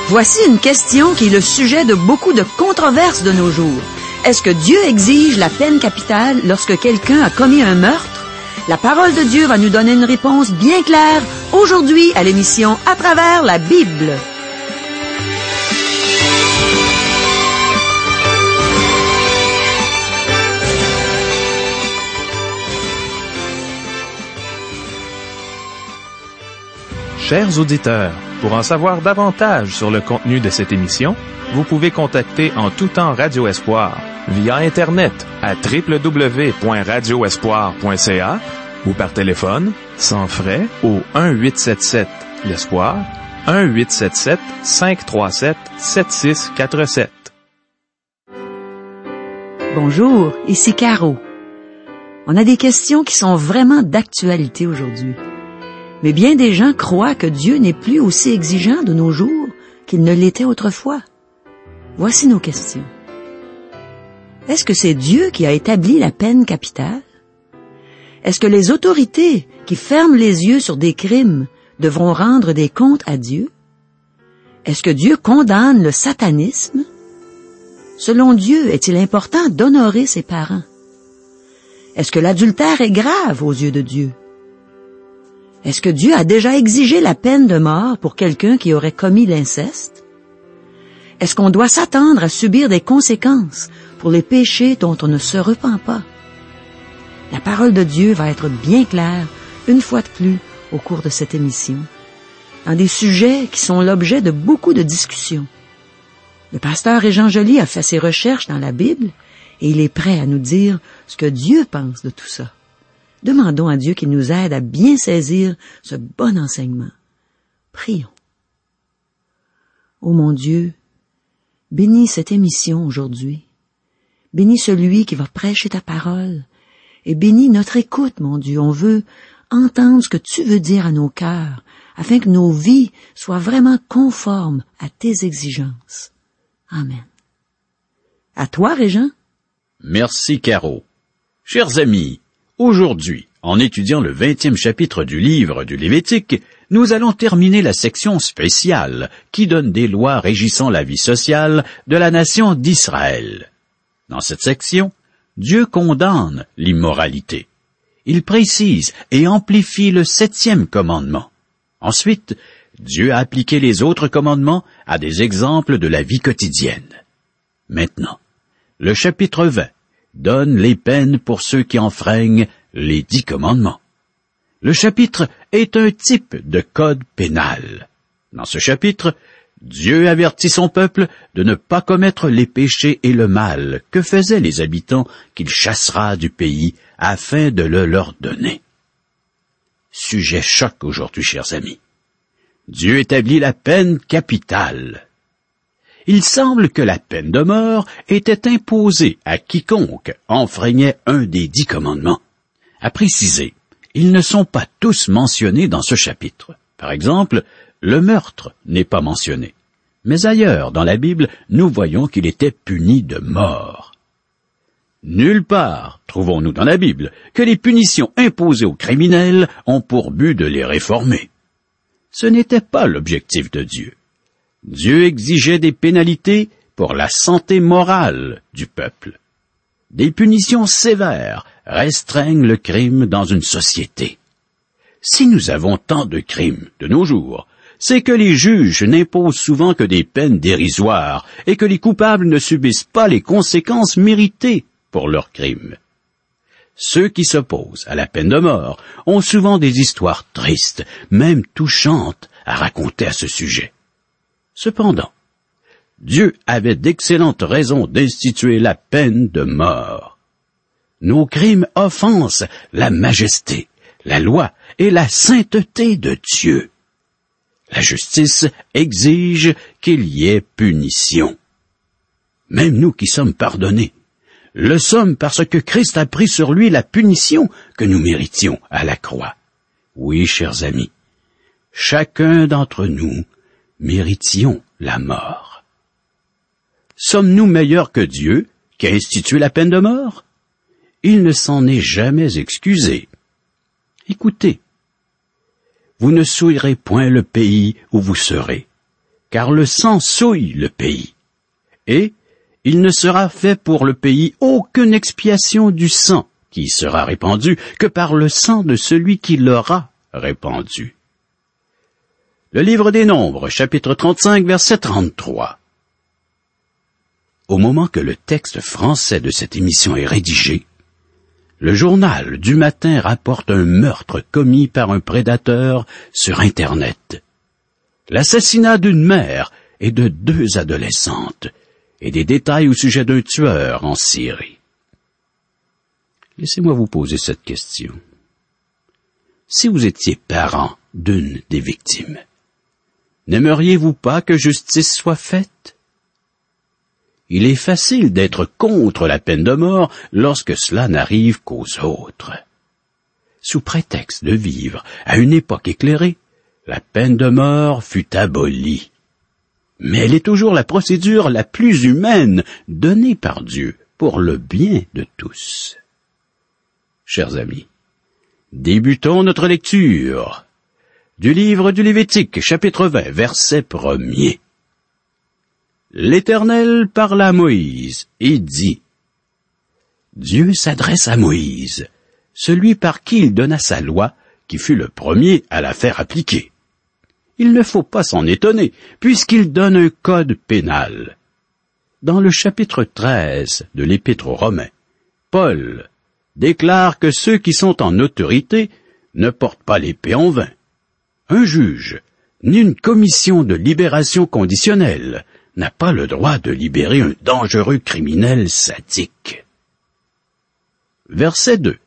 Voici une question qui est le sujet de beaucoup de controverses de nos jours. Est-ce que Dieu exige la peine capitale lorsque quelqu'un a commis un meurtre? La parole de Dieu va nous donner une réponse bien claire aujourd'hui à l'émission À travers la Bible. Chers auditeurs, pour en savoir davantage sur le contenu de cette émission, vous pouvez contacter en tout temps Radio Espoir via Internet à www.radioespoir.ca ou par téléphone, sans frais, au 1-877-l'Espoir, 1-877-537-7647. Bonjour, ici Caro. On a des questions qui sont vraiment d'actualité aujourd'hui. Mais bien des gens croient que Dieu n'est plus aussi exigeant de nos jours qu'il ne l'était autrefois. Voici nos questions. Est-ce que c'est Dieu qui a établi la peine capitale? Est-ce que les autorités qui ferment les yeux sur des crimes devront rendre des comptes à Dieu? Est-ce que Dieu condamne le satanisme? Selon Dieu, est-il important d'honorer ses parents? Est-ce que l'adultère est grave aux yeux de Dieu? Est-ce que Dieu a déjà exigé la peine de mort pour quelqu'un qui aurait commis l'inceste? Est-ce qu'on doit s'attendre à subir des conséquences pour les péchés dont on ne se repent pas? La parole de Dieu va être bien claire, une fois de plus, au cours de cette émission, dans des sujets qui sont l'objet de beaucoup de discussions. Le pasteur Régent Joly a fait ses recherches dans la Bible et il est prêt à nous dire ce que Dieu pense de tout ça. Demandons à Dieu qu'il nous aide à bien saisir ce bon enseignement. Prions. Ô mon Dieu, bénis cette émission aujourd'hui. Bénis celui qui va prêcher ta parole. Et bénis notre écoute, mon Dieu. On veut entendre ce que tu veux dire à nos cœurs, afin que nos vies soient vraiment conformes à tes exigences. Amen. À toi, Régent. Merci, Caro. Chers amis, aujourd'hui, en étudiant le 20e chapitre du livre du Lévitique, nous allons terminer la section spéciale qui donne des lois régissant la vie sociale de la nation d'Israël. Dans cette section, Dieu condamne l'immoralité. Il précise et amplifie le 7e commandement. Ensuite, Dieu a appliqué les autres commandements à des exemples de la vie quotidienne. Maintenant, le chapitre 20 donne les peines pour ceux qui enfreignent les 10 commandements. Le chapitre est un type de code pénal. Dans ce chapitre, Dieu avertit son peuple de ne pas commettre les péchés et le mal que faisaient les habitants qu'il chassera du pays afin de le leur donner. Sujet choc aujourd'hui, chers amis. Dieu établit la peine capitale. Il semble que la peine de mort était imposée à quiconque enfreignait un des 10 commandements. À préciser, ils ne sont pas tous mentionnés dans ce chapitre. Par exemple, le meurtre n'est pas mentionné. Mais ailleurs dans la Bible, nous voyons qu'il était puni de mort. Nulle part, trouvons-nous dans la Bible, que les punitions imposées aux criminels ont pour but de les réformer. Ce n'était pas l'objectif de Dieu. Dieu exigeait des pénalités pour la santé morale du peuple. Des punitions sévères restreignent le crime dans une société. Si nous avons tant de crimes de nos jours, c'est que les juges n'imposent souvent que des peines dérisoires et que les coupables ne subissent pas les conséquences méritées pour leurs crimes. Ceux qui s'opposent à la peine de mort ont souvent des histoires tristes, même touchantes, à raconter à ce sujet. Cependant, Dieu avait d'excellentes raisons d'instituer la peine de mort. Nos crimes offensent la majesté, la loi et la sainteté de Dieu. La justice exige qu'il y ait punition. Même nous qui sommes pardonnés, le sommes parce que Christ a pris sur lui la punition que nous méritions à la croix. Oui, chers amis, chacun d'entre nous méritions la mort. Sommes-nous meilleurs que Dieu qui a institué la peine de mort? Il ne s'en est jamais excusé. Écoutez, vous ne souillerez point le pays où vous serez. car le sang souille le pays. Et il ne sera fait pour le pays aucune expiation du sang qui sera répandu que par le sang de celui qui l'aura répandu. Le livre des Nombres, chapitre 35, verset 33. Au moment que le texte français de cette émission est rédigé, le journal du matin rapporte un meurtre commis par un prédateur sur Internet. L'assassinat d'une mère et de 2 adolescentes, et des détails au sujet d'un tueur en Syrie. Laissez-moi vous poser cette question. Si vous étiez parent d'une des victimes, n'aimeriez-vous pas que justice soit faite? Il est facile d'être contre la peine de mort lorsque cela n'arrive qu'aux autres. Sous prétexte de vivre à une époque éclairée, la peine de mort fut abolie. Mais elle est toujours la procédure la plus humaine donnée par Dieu pour le bien de tous. Chers amis, débutons notre lecture du livre du Lévitique, chapitre 20, verset 1er. L'Éternel parla à Moïse et dit, Dieu s'adresse à Moïse, celui par qui il donna sa loi, qui fut le premier à la faire appliquer. Il ne faut pas s'en étonner, puisqu'il donne un code pénal. Dans le chapitre 13 de l'Épître aux Romains, Paul déclare que ceux qui sont en autorité ne portent pas l'épée en vain. Un juge, ni une commission de libération conditionnelle, n'a pas le droit de libérer un dangereux criminel sadique. Verset 2.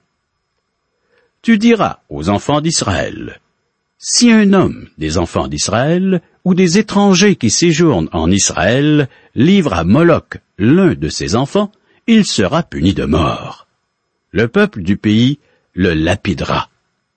Tu diras aux enfants d'Israël, si un homme des enfants d'Israël ou des étrangers qui séjournent en Israël livre à Moloch l'un de ses enfants, il sera puni de mort. Le peuple du pays le lapidera.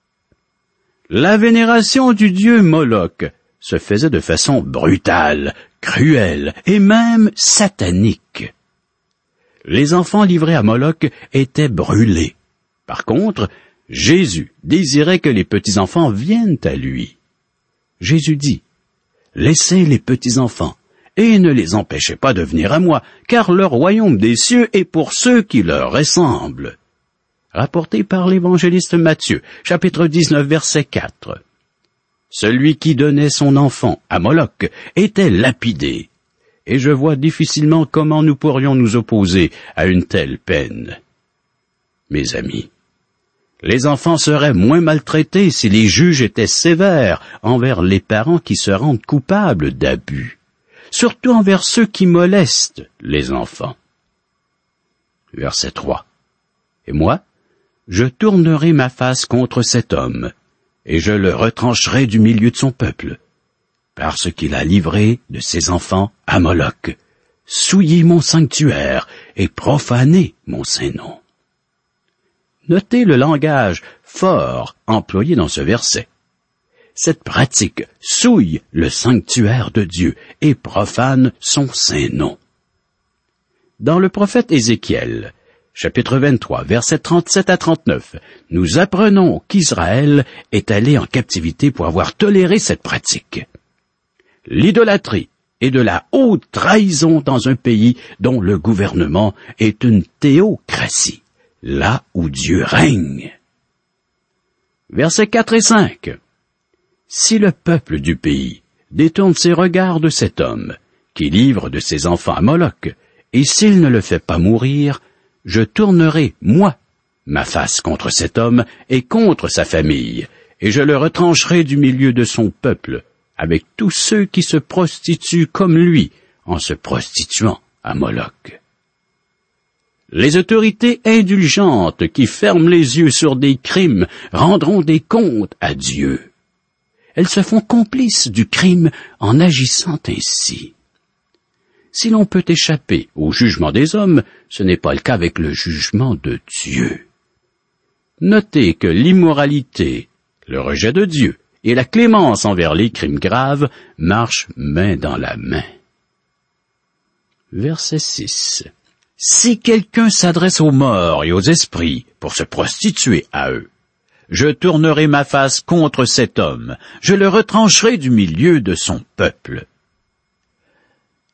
La vénération du dieu Moloch se faisait de façon brutale, cruelle et même satanique. Les enfants livrés à Moloch étaient brûlés. Par contre, Jésus désirait que les petits-enfants viennent à lui. Jésus dit, « Laissez les petits-enfants, et ne les empêchez pas de venir à moi, car le royaume des cieux est pour ceux qui leur ressemblent. » Rapporté par l'évangéliste Matthieu, chapitre 19, verset 4. Celui qui donnait son enfant à Moloch était lapidé, et je vois difficilement comment nous pourrions nous opposer à une telle peine. Mes amis, les enfants seraient moins maltraités si les juges étaient sévères envers les parents qui se rendent coupables d'abus, surtout envers ceux qui molestent les enfants. Verset 3. Et moi, je tournerai ma face contre cet homme, et je le retrancherai du milieu de son peuple, parce qu'il a livré de ses enfants à Moloch, souillé mon sanctuaire et profané mon Saint-Nom. Notez le langage fort employé dans ce verset. Cette pratique souille le sanctuaire de Dieu et profane son Saint-Nom. Dans le prophète Ézéchiel, chapitre 23, versets 37 à 39, nous apprenons qu'Israël est allé en captivité pour avoir toléré cette pratique. L'idolâtrie est de la haute trahison dans un pays dont le gouvernement est une théocratie, là où Dieu règne. Versets 4 et 5. Si le peuple du pays détourne ses regards de cet homme, qui livre de ses enfants à Moloch, et s'il ne le fait pas mourir, je tournerai, moi, ma face contre cet homme et contre sa famille, et je le retrancherai du milieu de son peuple, avec tous ceux qui se prostituent comme lui, en se prostituant à Moloch. Les autorités indulgentes qui ferment les yeux sur des crimes rendront des comptes à Dieu. Elles se font complices du crime en agissant ainsi. Si l'on peut échapper au jugement des hommes, ce n'est pas le cas avec le jugement de Dieu. Notez que l'immoralité, le rejet de Dieu et la clémence envers les crimes graves marchent main dans la main. Verset 6. Si quelqu'un s'adresse aux morts et aux esprits pour se prostituer à eux, je tournerai ma face contre cet homme, je le retrancherai du milieu de son peuple.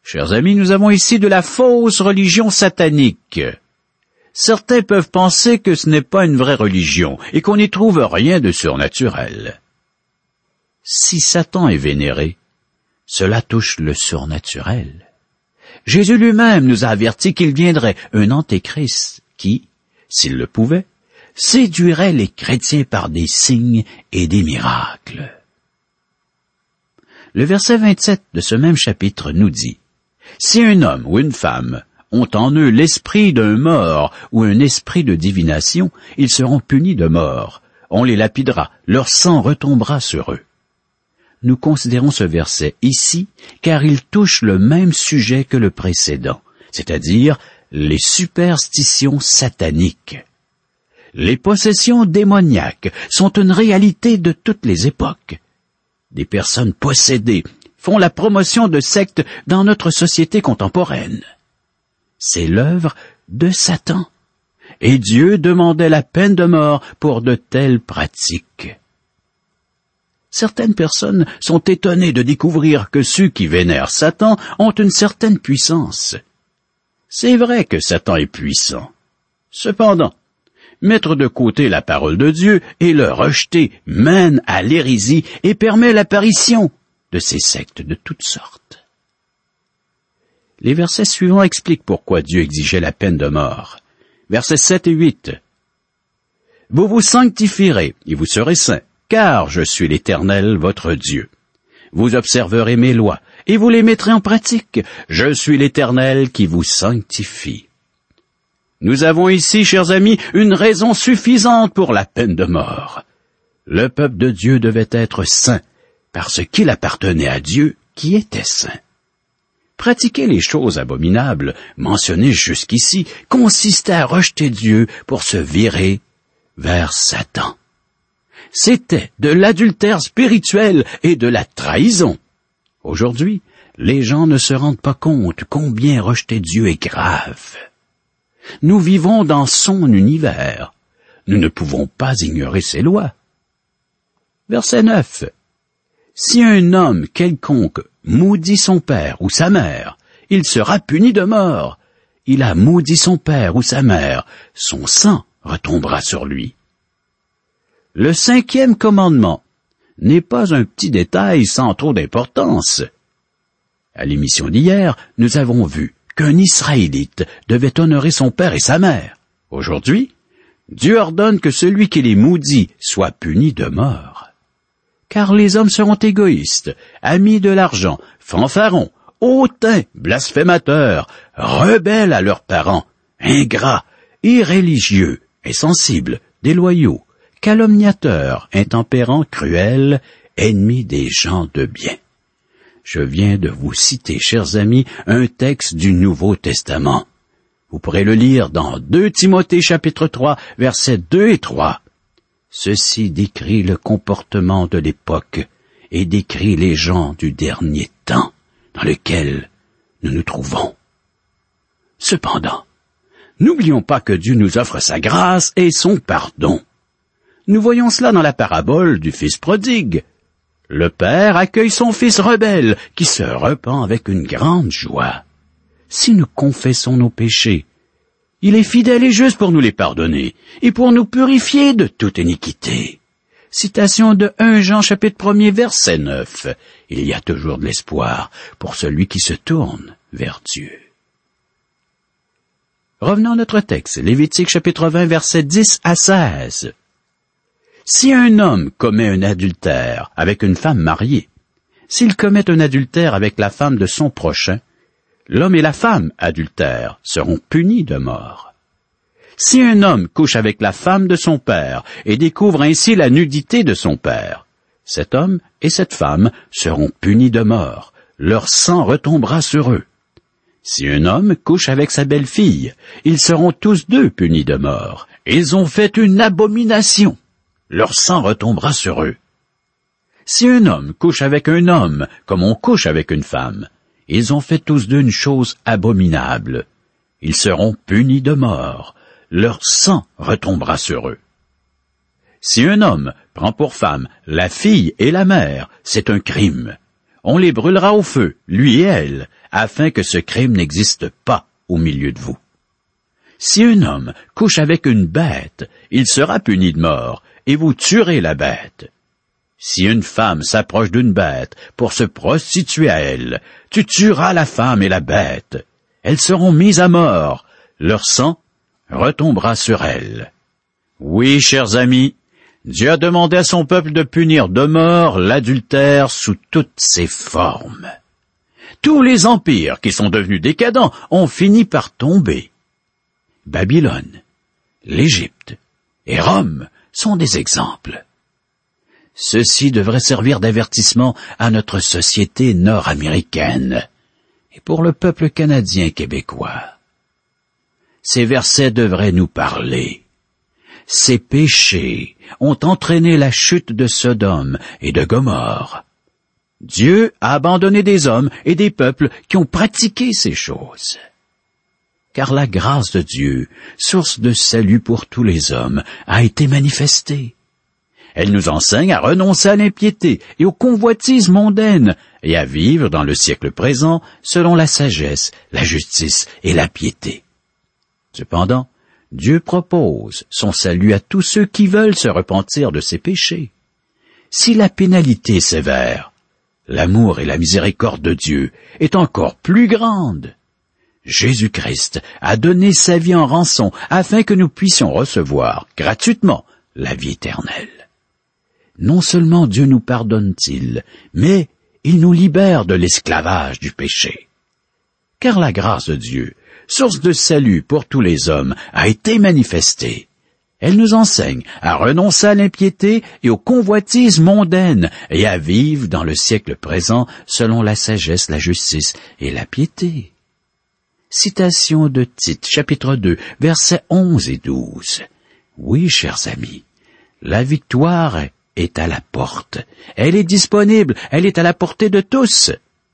Chers amis, nous avons ici de la fausse religion satanique. Certains peuvent penser que ce n'est pas une vraie religion et qu'on n'y trouve rien de surnaturel. Si Satan est vénéré, cela touche le surnaturel. Jésus lui-même nous a averti qu'il viendrait un antéchrist qui, s'il le pouvait, séduirait les chrétiens par des signes et des miracles. Le verset 27 de ce même chapitre nous dit: « Si un homme ou une femme ont en eux l'esprit d'un mort ou un esprit de divination, ils seront punis de mort. On les lapidera, leur sang retombera sur eux. » Nous considérons ce verset ici car il touche le même sujet que le précédent, c'est-à-dire les superstitions sataniques. Les possessions démoniaques sont une réalité de toutes les époques. Des personnes possédées font la promotion de sectes dans notre société contemporaine. C'est l'œuvre de Satan, et Dieu demandait la peine de mort pour de telles pratiques. Certaines personnes sont étonnées de découvrir que ceux qui vénèrent Satan ont une certaine puissance. C'est vrai que Satan est puissant. Cependant, mettre de côté la parole de Dieu et le rejeter mène à l'hérésie et permet l'apparition de ces sectes de toutes sortes. Les versets suivants expliquent pourquoi Dieu exigeait la peine de mort. Versets 7 et 8. « Vous vous sanctifierez et vous serez saints, car je suis l'Éternel, votre Dieu. Vous observerez mes lois, et vous les mettrez en pratique. Je suis l'Éternel qui vous sanctifie. » Nous avons ici, chers amis, une raison suffisante pour la peine de mort. Le peuple de Dieu devait être saint, parce qu'il appartenait à Dieu qui était saint. Pratiquer les choses abominables mentionnées jusqu'ici consistait à rejeter Dieu pour se virer vers Satan. C'était de l'adultère spirituel et de la trahison. Aujourd'hui, les gens ne se rendent pas compte combien rejeter Dieu est grave. Nous vivons dans son univers. Nous ne pouvons pas ignorer ses lois. Verset 9. Si un homme quelconque maudit son père ou sa mère, il sera puni de mort. Il a maudit son père ou sa mère, son sang retombera sur lui. Le 5e commandement n'est pas un petit détail sans trop d'importance. À l'émission d'hier, nous avons vu qu'un Israélite devait honorer son père et sa mère. Aujourd'hui, Dieu ordonne que celui qui les maudit soit puni de mort. Car les hommes seront égoïstes, amis de l'argent, fanfarons, hautains, blasphémateurs, rebelles à leurs parents, ingrats, irréligieux, insensibles, déloyaux, calomniateurs, intempérants, cruels, ennemis des gens de bien. Je viens de vous citer, chers amis, un texte du Nouveau Testament. Vous pourrez le lire dans 2 Timothée chapitre 3, versets 2 et 3. Ceci décrit le comportement de l'époque et décrit les gens du dernier temps dans lequel nous nous trouvons. Cependant, n'oublions pas que Dieu nous offre sa grâce et son pardon. Nous voyons cela dans la parabole du fils prodigue. Le père accueille son fils rebelle qui se repent avec une grande joie. Si nous confessons nos péchés, il est fidèle et juste pour nous les pardonner et pour nous purifier de toute iniquité. Citation de 1 Jean chapitre 1er verset 9. Il y a toujours de l'espoir pour celui qui se tourne vers Dieu. Revenons à notre texte, Lévitique chapitre 20 verset 10 à 16. Si un homme commet un adultère avec une femme mariée, s'il commet un adultère avec la femme de son prochain, l'homme et la femme adultères seront punis de mort. Si un homme couche avec la femme de son père et découvre ainsi la nudité de son père, cet homme et cette femme seront punis de mort. Leur sang retombera sur eux. Si un homme couche avec sa belle-fille, ils seront tous deux punis de mort. Ils ont fait une abomination. Leur sang retombera sur eux. Si un homme couche avec un homme, comme on couche avec une femme, ils ont fait tous deux une chose abominable. Ils seront punis de mort. Leur sang retombera sur eux. Si un homme prend pour femme la fille et la mère, c'est un crime. On les brûlera au feu, lui et elle, afin que ce crime n'existe pas au milieu de vous. Si un homme couche avec une bête, il sera puni de mort, et vous tuerez la bête. Si une femme s'approche d'une bête pour se prostituer à elle, tu tueras la femme et la bête. Elles seront mises à mort, leur sang retombera sur elles. Oui, chers amis, Dieu a demandé à son peuple de punir de mort l'adultère sous toutes ses formes. Tous les empires qui sont devenus décadents ont fini par tomber. Babylone, l'Égypte et Rome sont des exemples. Ceci devrait servir d'avertissement à notre société nord-américaine et pour le peuple canadien québécois. Ces versets devraient nous parler. Ces péchés ont entraîné la chute de Sodome et de Gomorrhe. Dieu a abandonné des hommes et des peuples qui ont pratiqué ces choses. Car la grâce de Dieu, source de salut pour tous les hommes, a été manifestée. Elle nous enseigne à renoncer à l'impiété et aux convoitises mondaines et à vivre dans le siècle présent selon la sagesse, la justice et la piété. Cependant, Dieu propose son salut à tous ceux qui veulent se repentir de ses péchés. Si la pénalité est sévère, l'amour et la miséricorde de Dieu est encore plus grande. Jésus-Christ a donné sa vie en rançon afin que nous puissions recevoir gratuitement la vie éternelle. Non seulement Dieu nous pardonne-t-il, mais il nous libère de l'esclavage du péché. Car la grâce de Dieu, source de salut pour tous les hommes, a été manifestée. Elle nous enseigne à renoncer à l'impiété et aux convoitises mondaines et à vivre dans le siècle présent selon la sagesse, la justice et la piété. Citation de Tite, chapitre 2, versets 11 et 12. Oui, chers amis, la victoire est à la porte. Elle est disponible, elle est à la portée de tous.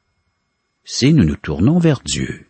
Si nous nous tournons vers Dieu.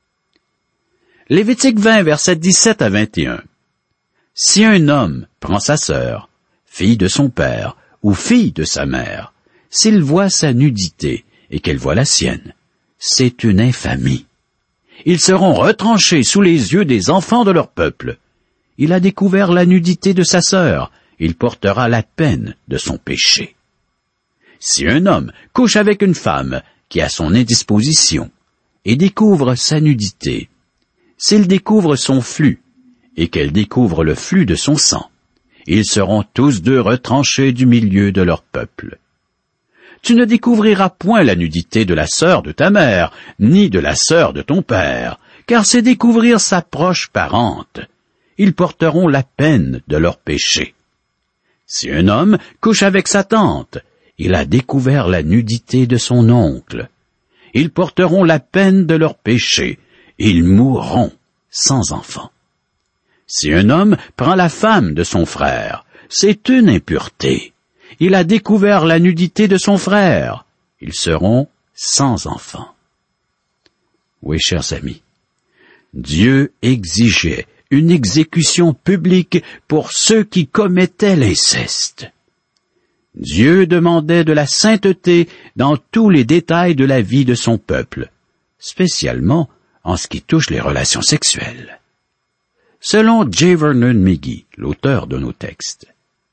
Lévitique 20, versets 17 à 21. Si un homme prend sa sœur, fille de son père ou fille de sa mère, s'il voit sa nudité et qu'elle voit la sienne, c'est une infamie. Ils seront retranchés sous les yeux des enfants de leur peuple. Il a découvert la nudité de sa sœur, il portera la peine de son péché. Si un homme couche avec une femme qui a son indisposition et découvre sa nudité, s'il découvre son flux et qu'elle découvre le flux de son sang, ils seront tous deux retranchés du milieu de leur peuple. Tu ne découvriras point la nudité de la sœur de ta mère, ni de la sœur de ton père, car c'est découvrir sa proche parente. Ils porteront la peine de leur péché. Si un homme couche avec sa tante, il a découvert la nudité de son oncle. Ils porteront la peine de leur péché. Ils mourront sans enfant. Si un homme prend la femme de son frère, c'est une impureté. Il a découvert la nudité de son frère. Ils seront sans enfant. Oui, chers amis, Dieu exigeait une exécution publique pour ceux qui commettaient l'inceste. Dieu demandait de la sainteté dans tous les détails de la vie de son peuple, spécialement en ce qui touche les relations sexuelles. Selon J. Vernon McGee, l'auteur de nos textes,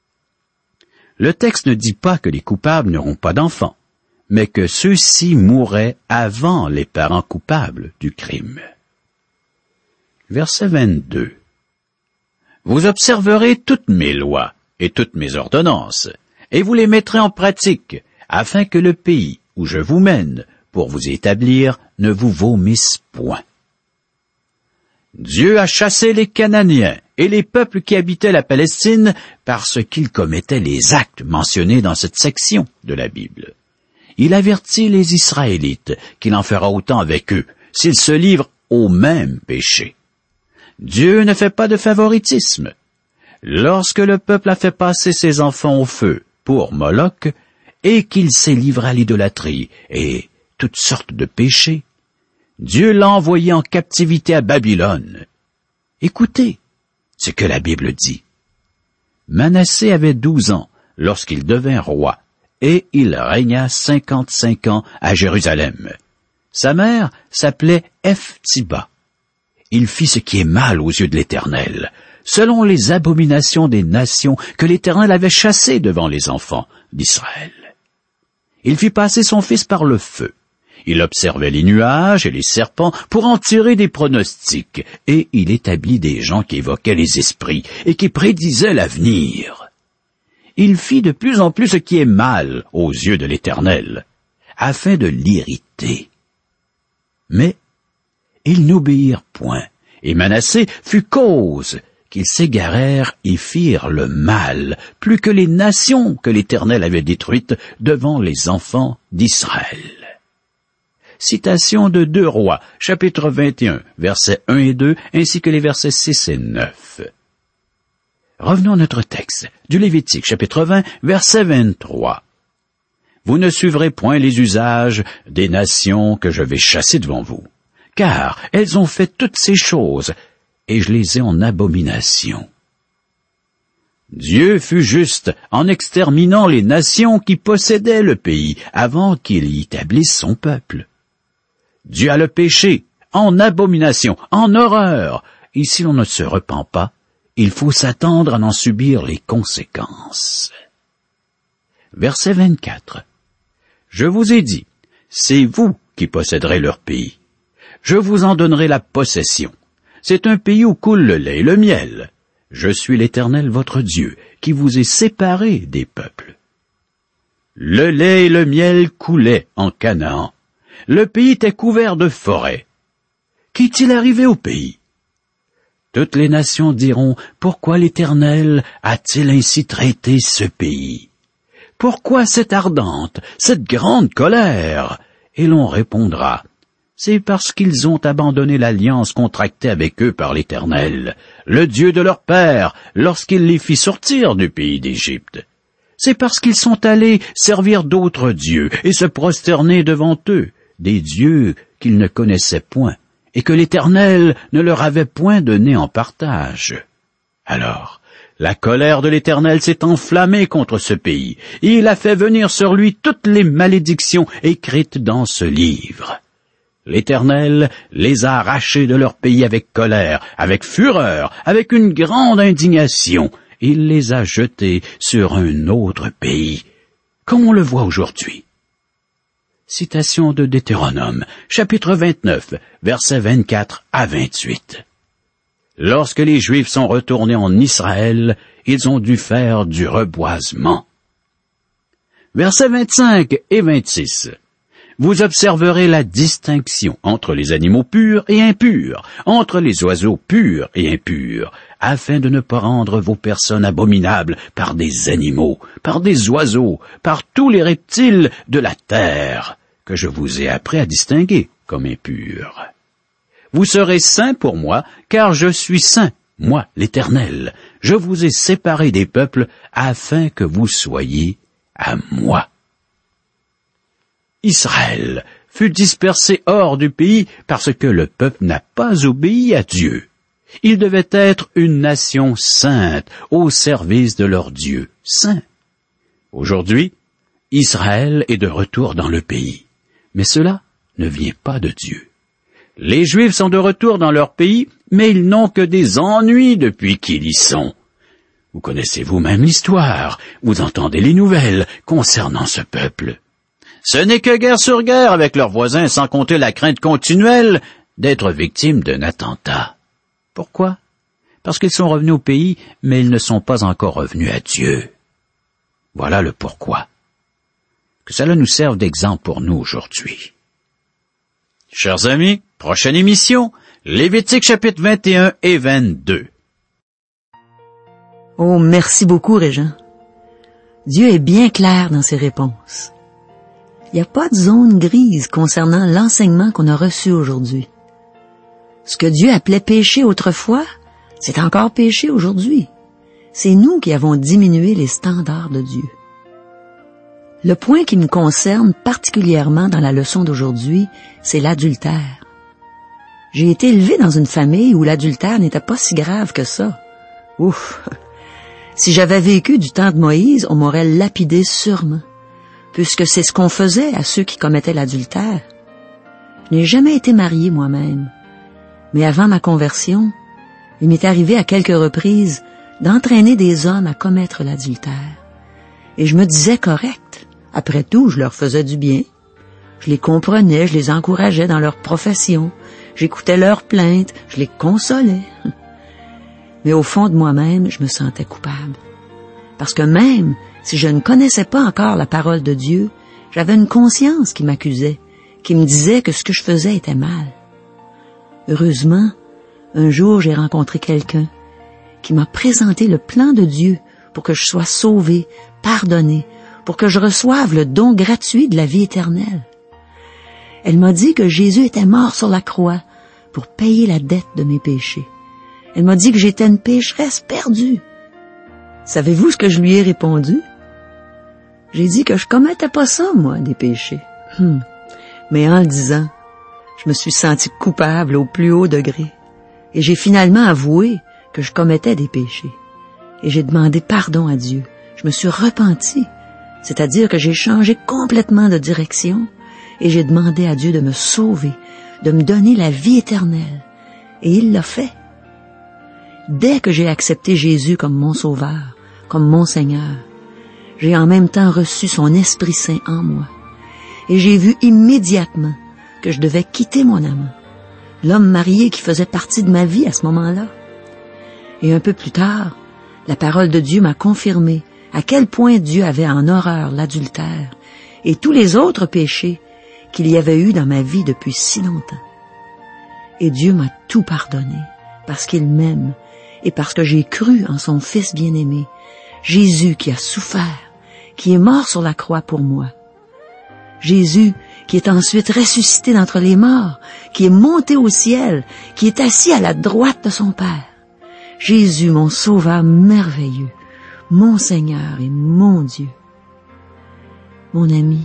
le texte ne dit pas que les coupables n'auront pas d'enfants, mais que ceux-ci mourraient avant les parents coupables du crime. Verset 22. Vous observerez toutes mes lois et toutes mes ordonnances, et vous les mettrez en pratique, afin que le pays où je vous mène pour vous établir ne vous vomisse point. Dieu a chassé les Cananéens et les peuples qui habitaient la Palestine parce qu'ils commettaient les actes mentionnés dans cette section de la Bible. Il avertit les Israélites qu'il en fera autant avec eux s'ils se livrent au même péché. Dieu ne fait pas de favoritisme. Lorsque le peuple a fait passer ses enfants au feu pour Moloch et qu'il s'est livré à l'idolâtrie et toutes sortes de péchés, Dieu l'a envoyé en captivité à Babylone. Écoutez ce que la Bible dit. Manassé avait 12 ans lorsqu'il devint roi, et il régna 55 ans à Jérusalem. Sa mère s'appelait Ephsiba. Il fit ce qui est mal aux yeux de l'Éternel, selon les abominations des nations que l'Éternel avait chassées devant les enfants d'Israël. Il fit passer son fils par le feu. Il observait les nuages et les serpents pour en tirer des pronostics, et il établit des gens qui évoquaient les esprits et qui prédisaient l'avenir. Il fit de plus en plus ce qui est mal aux yeux de l'Éternel, afin de l'irriter. Mais ils n'obéirent point, et Manassé fut cause qu'ils s'égarèrent et firent le mal, plus que les nations que l'Éternel avait détruites devant les enfants d'Israël. Citation de 2 Rois, chapitre 21, versets 1 et 2, ainsi que les versets 6 et 9. Revenons à notre texte, du Lévitique, chapitre 20, verset 23. Vous ne suivrez point les usages des nations que je vais chasser devant vous, car elles ont fait toutes ces choses, et je les ai en abomination. Dieu fut juste en exterminant les nations qui possédaient le pays avant qu'il y établisse son peuple. Dieu a le péché, en abomination, en horreur, et si l'on ne se repent pas, il faut s'attendre à en subir les conséquences. Verset 24. Je vous ai dit, c'est vous qui posséderez leur pays. Je vous en donnerai la possession. C'est un pays où coule le lait et le miel. Je suis l'Éternel votre Dieu, qui vous est séparé des peuples. Le lait et le miel coulaient en Canaan. Le pays était couvert de forêts. Qu'est-il arrivé au pays? Toutes les nations diront, pourquoi l'Éternel a-t-il ainsi traité ce pays? Pourquoi cette ardente, cette grande colère? Et l'on répondra, c'est parce qu'ils ont abandonné l'alliance contractée avec eux par l'Éternel, le Dieu de leur père, lorsqu'il les fit sortir du pays d'Égypte. C'est parce qu'ils sont allés servir d'autres dieux et se prosterner devant eux, des dieux qu'ils ne connaissaient point, et que l'Éternel ne leur avait point donné en partage. Alors, la colère de l'Éternel s'est enflammée contre ce pays, et il a fait venir sur lui toutes les malédictions écrites dans ce livre. L'Éternel les a arrachés de leur pays avec colère, avec fureur, avec une grande indignation. Il les a jetés sur un autre pays, comme on le voit aujourd'hui. Citation de Deutéronome, chapitre 29, versets 24 à 28. Lorsque les Juifs sont retournés en Israël, ils ont dû faire du reboisement. Versets 25 et 26. Vous observerez la distinction entre les animaux purs et impurs, entre les oiseaux purs et impurs, afin de ne pas rendre vos personnes abominables par des animaux, par des oiseaux, par tous les reptiles de la terre, que je vous ai appris à distinguer comme impurs. Vous serez saints pour moi, car je suis saint, moi l'Éternel. Je vous ai séparés des peuples, afin que vous soyez à moi. Israël fut dispersé hors du pays parce que le peuple n'a pas obéi à Dieu. Il devait être une nation sainte au service de leur Dieu saint. Aujourd'hui, Israël est de retour dans le pays, mais cela ne vient pas de Dieu. Les Juifs sont de retour dans leur pays, mais ils n'ont que des ennuis depuis qu'ils y sont. Vous connaissez vous-même l'histoire, vous entendez les nouvelles concernant ce peuple. Ce n'est que guerre sur guerre avec leurs voisins, sans compter la crainte continuelle d'être victimes d'un attentat. Pourquoi? Parce qu'ils sont revenus au pays, mais ils ne sont pas encore revenus à Dieu. Voilà le pourquoi. Que cela nous serve d'exemple pour nous aujourd'hui. Chers amis, prochaine émission, Lévitique chapitre 21 et 22. Oh, merci beaucoup, Régent. Dieu est bien clair dans ses réponses. Il n'y a pas de zone grise concernant l'enseignement qu'on a reçu aujourd'hui. Ce que Dieu appelait péché autrefois, c'est encore péché aujourd'hui. C'est nous qui avons diminué les standards de Dieu. Le point qui me concerne particulièrement dans la leçon d'aujourd'hui, c'est l'adultère. J'ai été élevé dans une famille où l'adultère n'était pas si grave que ça. Ouf! Si j'avais vécu du temps de Moïse, on m'aurait lapidé sûrement. puisque c'est ce qu'on faisait à ceux qui commettaient l'adultère. Je n'ai jamais été mariée moi-même, mais avant ma conversion, il m'est arrivé à quelques reprises d'entraîner des hommes à commettre l'adultère. Et je me disais correct. Après tout, je leur faisais du bien. Je les comprenais, je les encourageais dans leur profession. J'écoutais leurs plaintes, je les consolais. Mais au fond de moi-même, je me sentais coupable. Parce que même si je ne connaissais pas encore la parole de Dieu, j'avais une conscience qui m'accusait, qui me disait que ce que je faisais était mal. Heureusement, un jour j'ai rencontré quelqu'un qui m'a présenté le plan de Dieu pour que je sois sauvé, pardonné, pour que je reçoive le don gratuit de la vie éternelle. Elle m'a dit que Jésus était mort sur la croix pour payer la dette de mes péchés. Elle m'a dit que j'étais une pécheresse perdue. Savez-vous ce que je lui ai répondu? J'ai dit que je commettais pas ça, moi, des péchés. Mais en le disant, je me suis sentie coupable au plus haut degré. Et j'ai finalement avoué que je commettais des péchés. Et j'ai demandé pardon à Dieu. Je me suis repentie. C'est-à-dire que j'ai changé complètement de direction et j'ai demandé à Dieu de me sauver, de me donner la vie éternelle. Et il l'a fait. Dès que j'ai accepté Jésus comme mon sauveur, comme mon Seigneur, j'ai en même temps reçu son Esprit Saint en moi. Et j'ai vu immédiatement que je devais quitter mon amant, l'homme marié qui faisait partie de ma vie à ce moment-là. Et un peu plus tard, la parole de Dieu m'a confirmé à quel point Dieu avait en horreur l'adultère et tous les autres péchés qu'il y avait eu dans ma vie depuis si longtemps. Et Dieu m'a tout pardonné parce qu'il m'aime et parce que j'ai cru en son Fils bien-aimé, Jésus qui a souffert, qui est mort sur la croix pour moi. Jésus qui est ensuite ressuscité d'entre les morts, qui est monté au ciel, qui est assis à la droite de son Père. Jésus, mon Sauveur merveilleux, mon Seigneur et mon Dieu. Mon ami,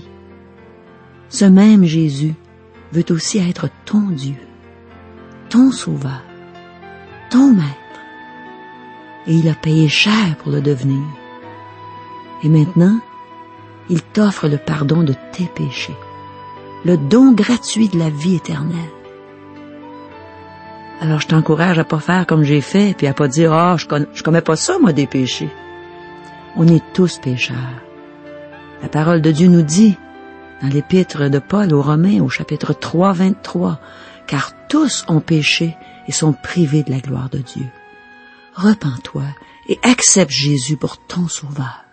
ce même Jésus veut aussi être ton Dieu, ton Sauveur, ton Maître. Et il a payé cher pour le devenir. Et maintenant, il t'offre le pardon de tes péchés, le don gratuit de la vie éternelle. Alors je t'encourage à pas faire comme j'ai fait, puis à pas dire « Ah, je commets pas ça, moi, des péchés. » On est tous pécheurs. La parole de Dieu nous dit, dans l'épître de Paul aux Romains, au chapitre 3, 23, « Car tous ont péché et sont privés de la gloire de Dieu. » Repens-toi et accepte Jésus pour ton Sauveur.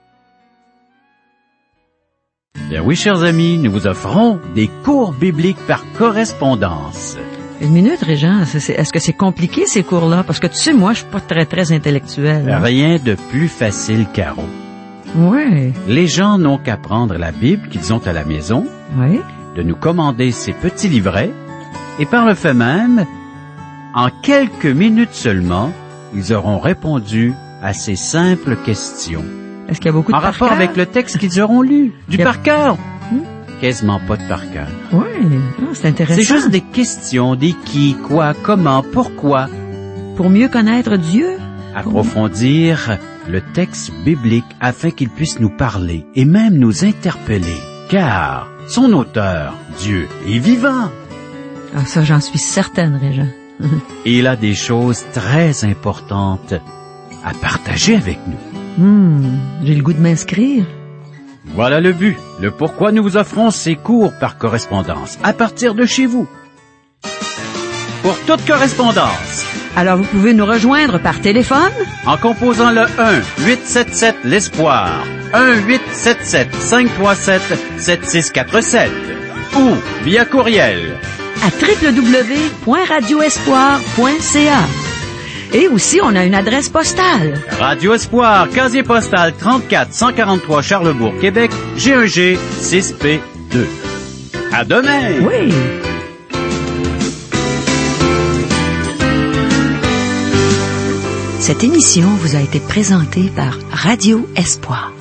Bien oui, chers amis, nous vous offrons des cours bibliques par correspondance. Une minute, Régent, est-ce que c'est compliqué ces cours-là? Parce que tu sais, moi, je suis pas très intellectuel. Hein? Rien de plus facile, Caro. Oui. Les gens n'ont qu'à prendre la Bible qu'ils ont à la maison, oui, de nous commander ces petits livrets, et par le fait même, en quelques minutes seulement, ils auront répondu à ces simples questions. Est-ce qu'il y a beaucoup de en par rapport cœur? avec le texte qu'ils auront lu? Du par cœur? Quasiment pas de par cœur. Oui, c'est intéressant. C'est juste des questions, des qui, quoi, comment, pourquoi. Pour mieux connaître Dieu. Approfondir le texte biblique afin qu'il puisse nous parler et même nous interpeller. Car son auteur, Dieu, est vivant. Ah, ça, j'en suis certaine, Régent. Et il a des choses très importantes à partager avec nous. J'ai le goût de m'inscrire. Voilà le but, le pourquoi nous vous offrons ces cours par correspondance, à partir de chez vous. Pour toute correspondance. Alors, vous pouvez nous rejoindre par téléphone En composant le 1-877-l'Espoir, 1-877-537-7647 ou via courriel à www.radioespoir.ca. Et aussi, on a une adresse postale. Radio Espoir, casier postal 34 143 Charlebourg, Québec, G1G 6P2. À demain! Oui! Cette émission vous a été présentée par Radio Espoir.